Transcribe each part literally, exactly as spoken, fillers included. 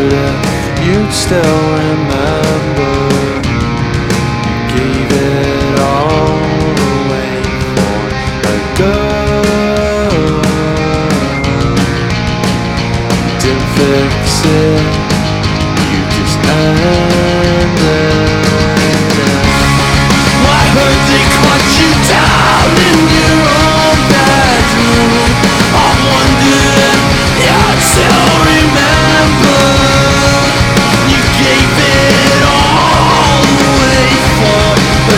wondered if you'd still remember. You gave it all away for a girl. You didn't fix it, you just ended. I heard they caught you down in your own bedroom. I wondered if you'd still remember. You gave it all away for a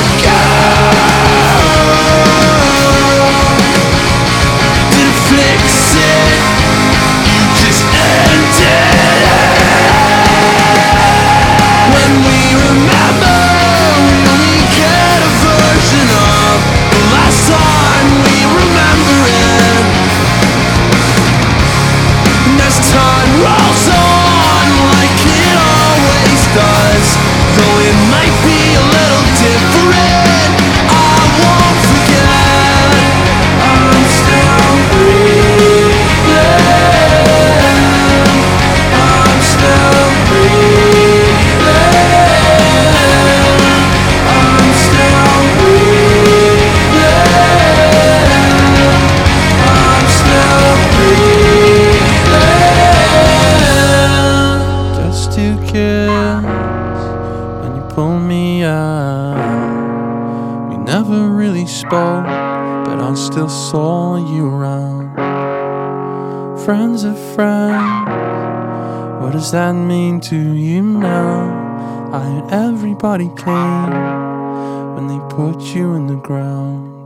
girl. Didn't fix it, you just ended it. When we remember, we only get a version of the last time we remember it. And as time rolls on, like it always does, though it might be a little different, I won't forget. I'm still breathing. I'm still breathing. I'm still breathing. I'm still breathing. Just two kids when you pulled me out. We never really spoke, but I still saw you around. Friends of friends, what does that mean to you now? I heard everybody came when they put you in the ground.